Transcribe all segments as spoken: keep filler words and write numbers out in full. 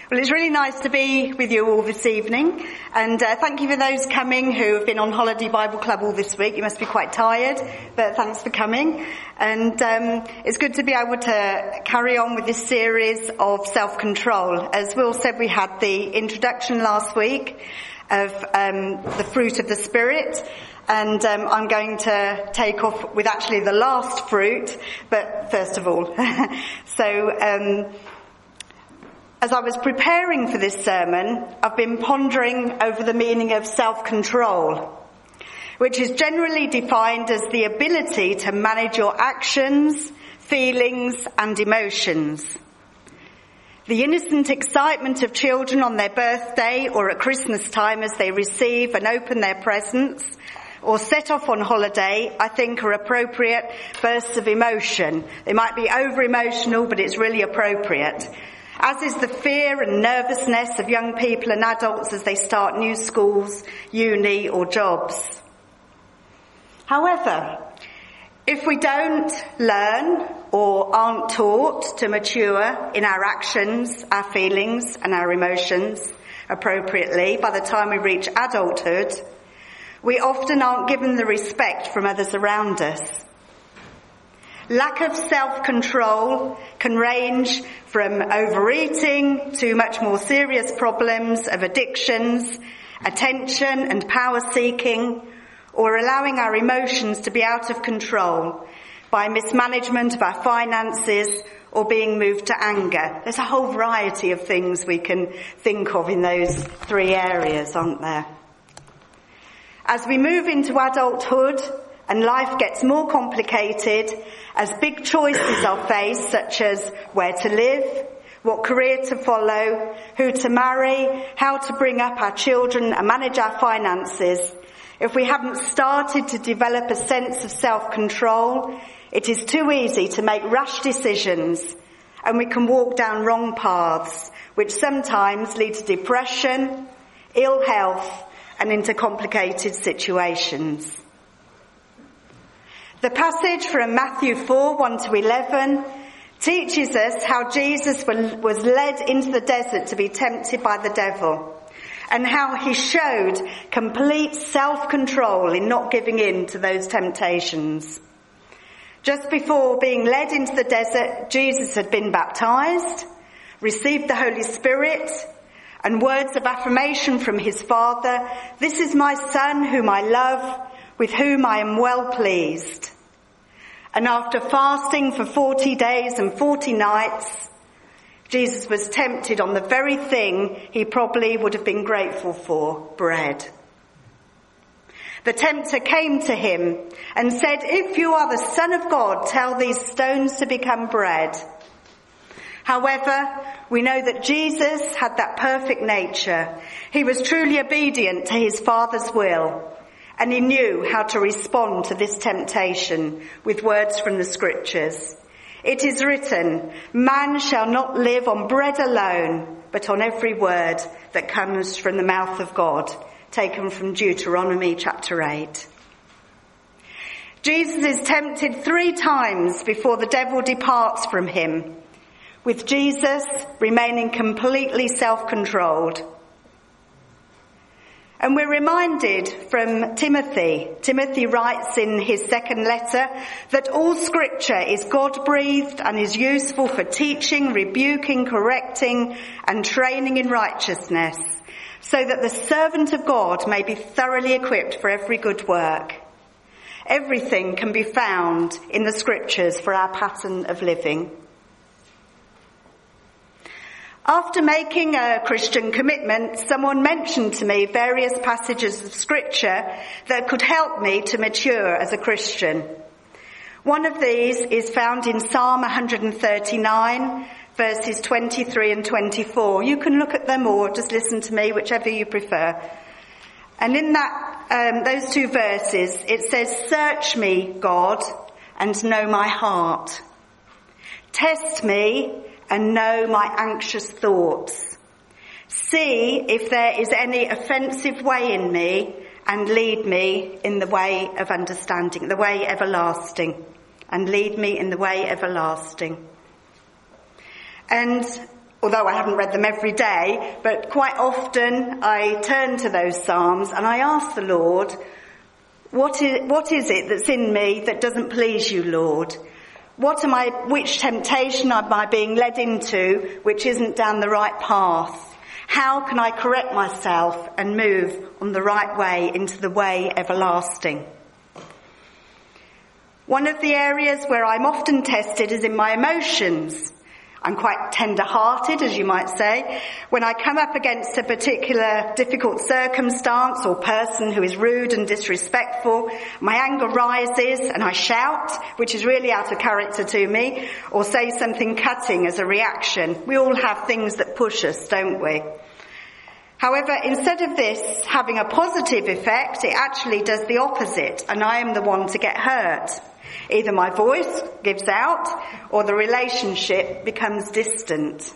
Well, it's really nice to be with you all this evening, and uh, thank you for those coming who have been on Holiday Bible Club all this week. You must be quite tired, but thanks for coming. And um, it's good to be able to carry on with this series of self-control. As Will said, we had the introduction last week of um, the fruit of the Spirit, and um, I'm going to take off with actually the last fruit, but first of all. so... Um, As I was preparing for this sermon, I've been pondering over the meaning of self-control, which is generally defined as the ability to manage your actions, feelings, and emotions. The innocent excitement of children on their birthday or at Christmas time as they receive and open their presents or set off on holiday, I think are appropriate bursts of emotion. They might be over-emotional, but it's really appropriate. As is the fear and nervousness of young people and adults as they start new schools, uni or jobs. However, if we don't learn or aren't taught to mature in our actions, our feelings and our emotions appropriately by the time we reach adulthood, we often aren't given the respect from others around us. Lack of self-control can range from overeating to much more serious problems of addictions, attention and power seeking, or allowing our emotions to be out of control by mismanagement of our finances or being moved to anger. There's a whole variety of things we can think of in those three areas, aren't there? As we move into adulthood, and life gets more complicated as big choices are faced, such as where to live, what career to follow, who to marry, how to bring up our children and manage our finances. If we haven't started to develop a sense of self-control, it is too easy to make rash decisions, and we can walk down wrong paths, which sometimes lead to depression, ill health, and into complicated situations. The passage from Matthew four, one to eleven teaches us how Jesus was led into the desert to be tempted by the devil, and how he showed complete self-control in not giving in to those temptations. Just before being led into the desert, Jesus had been baptized, received the Holy Spirit, and words of affirmation from his Father, "This is my Son whom I love, with whom I am well pleased." And after fasting for forty days and forty nights, Jesus was tempted on the very thing he probably would have been grateful for, bread. The tempter came to him and said, "If you are the Son of God, tell these stones to become bread." However, we know that Jesus had that perfect nature. He was truly obedient to his Father's will. And he knew how to respond to this temptation with words from the scriptures. It is written, "Man shall not live on bread alone, but on every word that comes from the mouth of God," taken from Deuteronomy chapter eight. Jesus is tempted three times before the devil departs from him, with Jesus remaining completely self-controlled. And we're reminded from Timothy, Timothy writes in his second letter, that all scripture is God-breathed and is useful for teaching, rebuking, correcting, and training in righteousness, so that the servant of God may be thoroughly equipped for every good work. Everything can be found in the scriptures for our pattern of living. After making a Christian commitment, someone mentioned to me various passages of scripture that could help me to mature as a Christian. One of these is found in Psalm one thirty-nine, verses twenty-three and twenty-four. You can look at them or just listen to me, whichever you prefer. And in that, um, those two verses, it says, "Search me, God, and know my heart. Test me and know my anxious thoughts. See if there is any offensive way in me, and lead me in the way of understanding," the way everlasting, and lead me in the way everlasting. And although I haven't read them every day, but quite often I turn to those Psalms and I ask the Lord, what is, what is it that's in me that doesn't please you, Lord? What am I, which temptation am I being led into which isn't down the right path? How can I correct myself and move on the right way into the way everlasting? One of the areas where I'm often tested is in my emotions. I'm quite tender-hearted, as you might say. When I come up against a particular difficult circumstance or person who is rude and disrespectful, my anger rises and I shout, which is really out of character to me, or say something cutting as a reaction. We all have things that push us, don't we? However, instead of this having a positive effect, it actually does the opposite, and I am the one to get hurt. Either my voice gives out or the relationship becomes distant.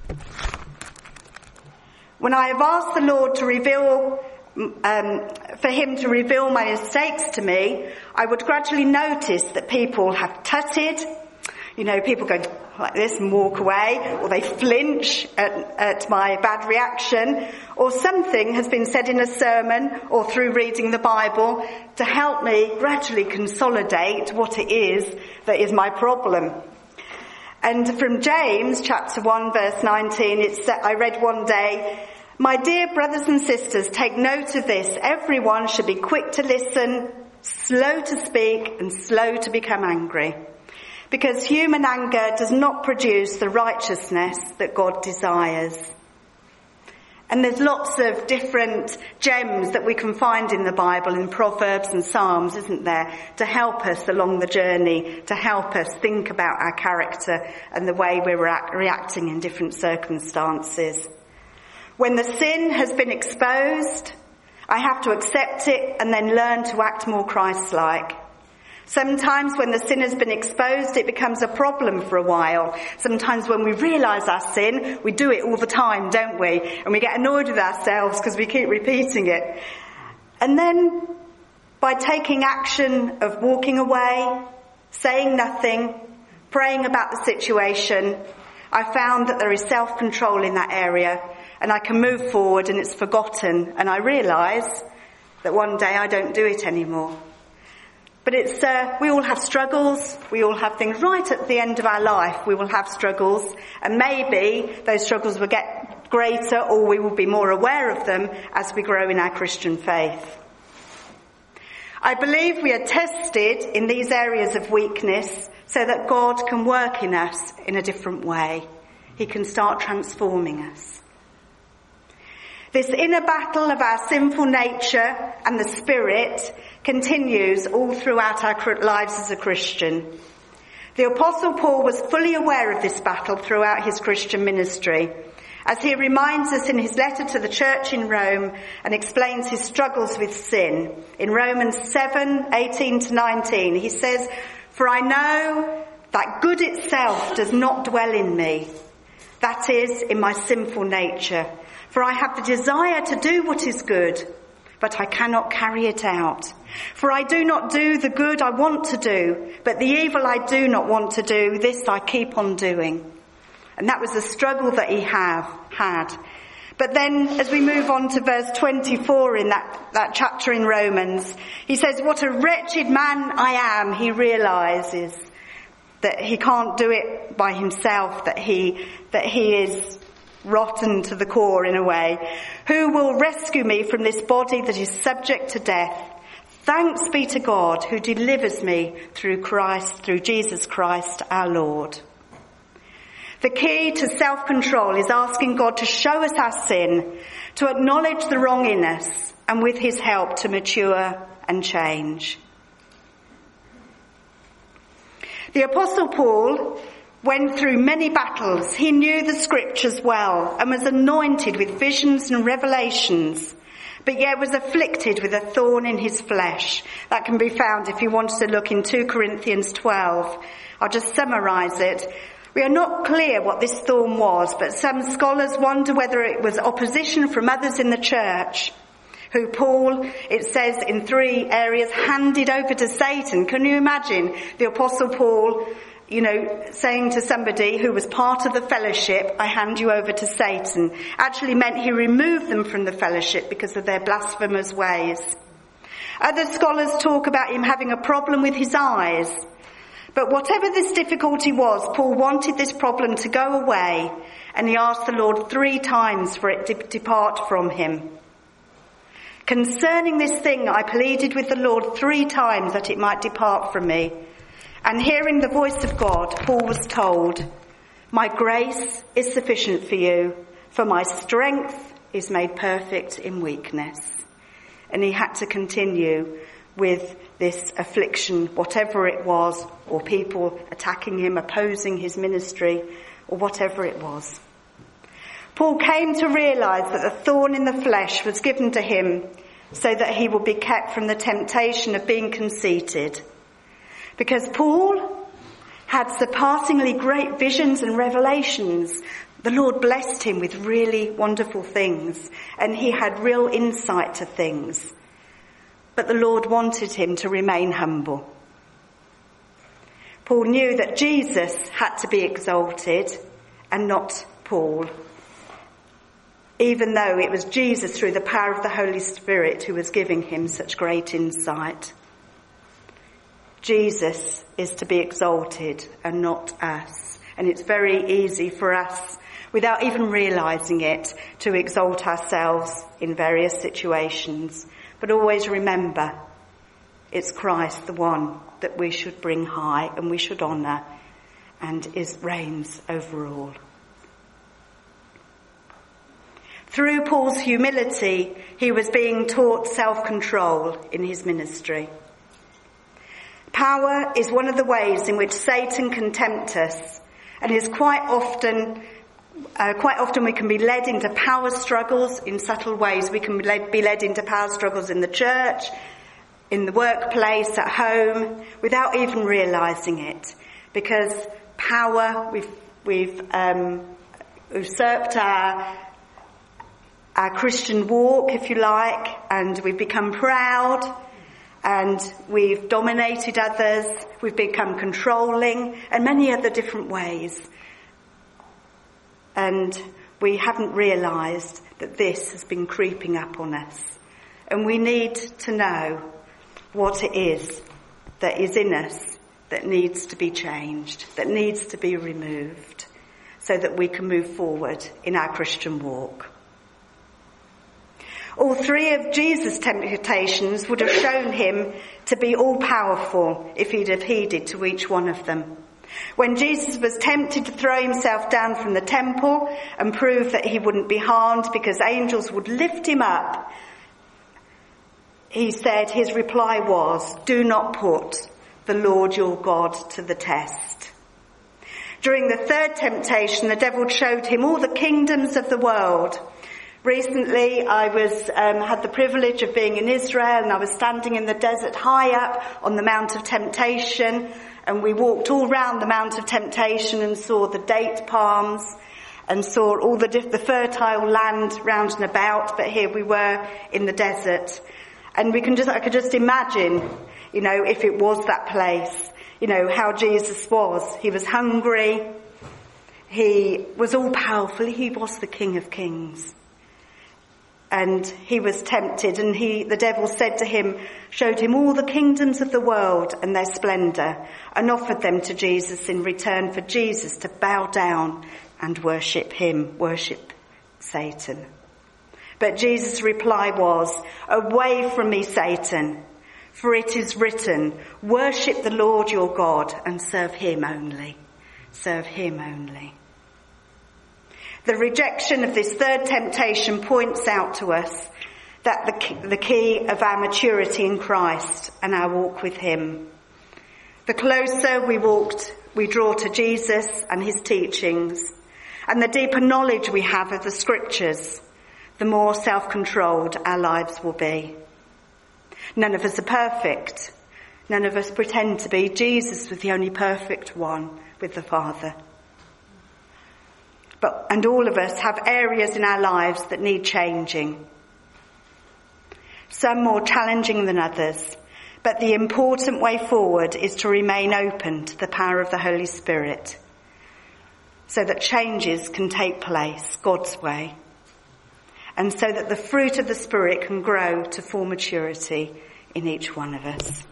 When I have asked the Lord to reveal, um, for him to reveal my mistakes to me, I would gradually notice that people have tutted. You know, people go like this and walk away, or they flinch at, at my bad reaction, or something has been said in a sermon or through reading the Bible to help me gradually consolidate what it is that is my problem. And from James chapter one verse nineteen, it's that I read one day, "My dear brothers and sisters, take note of this. Everyone should be quick to listen, slow to speak, and slow to become angry. Because human anger does not produce the righteousness that God desires." And there's lots of different gems that we can find in the Bible, in Proverbs and Psalms, isn't there, to help us along the journey, to help us think about our character and the way we're reacting in different circumstances. When the sin has been exposed, I have to accept it and then learn to act more Christ-like. Sometimes when the sin has been exposed, it becomes a problem for a while. Sometimes when we realise our sin, we do it all the time, don't we? And we get annoyed with ourselves because we keep repeating it. And then, by taking action of walking away, saying nothing, praying about the situation, I found that there is self-control in that area, and I can move forward and it's forgotten, and I realise that one day I don't do it anymore. But it's, uh, we all have struggles, we all have things right at the end of our life, we will have struggles, and maybe those struggles will get greater or we will be more aware of them as we grow in our Christian faith. I believe we are tested in these areas of weakness so that God can work in us in a different way. He can start transforming us. This inner battle of our sinful nature and the Spirit continues all throughout our lives as a Christian. The Apostle Paul was fully aware of this battle throughout his Christian ministry, as he reminds us in his letter to the church in Rome and explains his struggles with sin. In Romans seven, eighteen to nineteen, he says, "For I know that good itself does not dwell in me, that is, in my sinful nature. For I have the desire to do what is good, but I cannot carry it out. For I do not do the good I want to do, but the evil I do not want to do, this I keep on doing." And that was the struggle that he have, had. But then, as we move on to verse twenty-four in that, that chapter in Romans, he says, "What a wretched man I am," he realises that he can't do it by himself, that he, that he is rotten to the core in a way. "Who will rescue me from this body that is subject to death? Thanks be to God who delivers me through Christ, through Jesus Christ our Lord." The key to self-control is asking God to show us our sin, to acknowledge the wrong in us, and with his help to mature and change. The Apostle Paul went through many battles. He knew the scriptures well and was anointed with visions and revelations, but yet was afflicted with a thorn in his flesh. That can be found if you wanted to look in two Corinthians twelve. I'll just summarise it. We are not clear what this thorn was, but some scholars wonder whether it was opposition from others in the church, who Paul, it says in three areas, handed over to Satan. Can you imagine the Apostle Paul, you know, saying to somebody who was part of the fellowship, I hand you over to Satan, actually meant he removed them from the fellowship because of their blasphemous ways. Other scholars talk about him having a problem with his eyes. But whatever this difficulty was, Paul wanted this problem to go away, and he asked the Lord three times for it to depart from him. Concerning this thing, I pleaded with the Lord three times that it might depart from me. And hearing the voice of God, Paul was told, my grace is sufficient for you, for my strength is made perfect in weakness. And he had to continue with this affliction, whatever it was, or people attacking him, opposing his ministry, or whatever it was. Paul came to realise that the thorn in the flesh was given to him so that he would be kept from the temptation of being conceited. Because Paul had surpassingly great visions and revelations. The Lord blessed him with really wonderful things, and he had real insight to things. But the Lord wanted him to remain humble. Paul knew that Jesus had to be exalted and not Paul, even though it was Jesus through the power of the Holy Spirit who was giving him such great insight. Jesus is to be exalted and not us. And it's very easy for us, without even realising it, to exalt ourselves in various situations. But always remember, it's Christ, the one that we should bring high and we should honour, and is reigns over all. Through Paul's humility, he was being taught self-control in his ministry. Power is one of the ways in which Satan can tempt us, and is quite often Uh, quite often we can be led into power struggles in subtle ways. We can be led, be led into power struggles in the church, in the workplace, at home, without even realising it. Because power, we've, we've um, usurped our, our Christian walk, if you like, and we've become proud, and we've dominated others, we've become controlling, and many other different ways. And we haven't realised that this has been creeping up on us. And we need to know what it is that is in us that needs to be changed, that needs to be removed, so that we can move forward in our Christian walk. All three of Jesus' temptations would have shown him to be all-powerful if he'd have heeded to each one of them. When Jesus was tempted to throw himself down from the temple and prove that he wouldn't be harmed because angels would lift him up, he said, his reply was, do not put the Lord your God to the test. During the third temptation, the devil showed him all the kingdoms of the world. Recently, I was um, had the privilege of being in Israel, and I was standing in the desert high up on the Mount of Temptation, and we walked all round the Mount of Temptation and saw the date palms and saw all the, the fertile land round and about. But here we were in the desert, and we can just I could just imagine, you know, if it was that place, you know, how Jesus was. He was hungry. He was all powerful. He was the King of Kings. And he was tempted, and he, the devil said to him, showed him all the kingdoms of the world and their splendour, and offered them to Jesus in return for Jesus to bow down and worship him, worship Satan. But Jesus' reply was, away from me, Satan, for it is written, worship the Lord your God and serve him only. Serve him only. The rejection of this third temptation points out to us that the key, the key of our maturity in Christ and our walk with him. The closer we walked, we draw to Jesus and his teachings, and the deeper knowledge we have of the scriptures, the more self-controlled our lives will be. None of us are perfect. None of us pretend to be. Jesus was the only perfect one with the Father. But, and all of us have areas in our lives that need changing. Some more challenging than others, But the important way forward is to remain open to the power of the Holy Spirit so that changes can take place God's way, and so that the fruit of the Spirit can grow to full maturity in each one of us.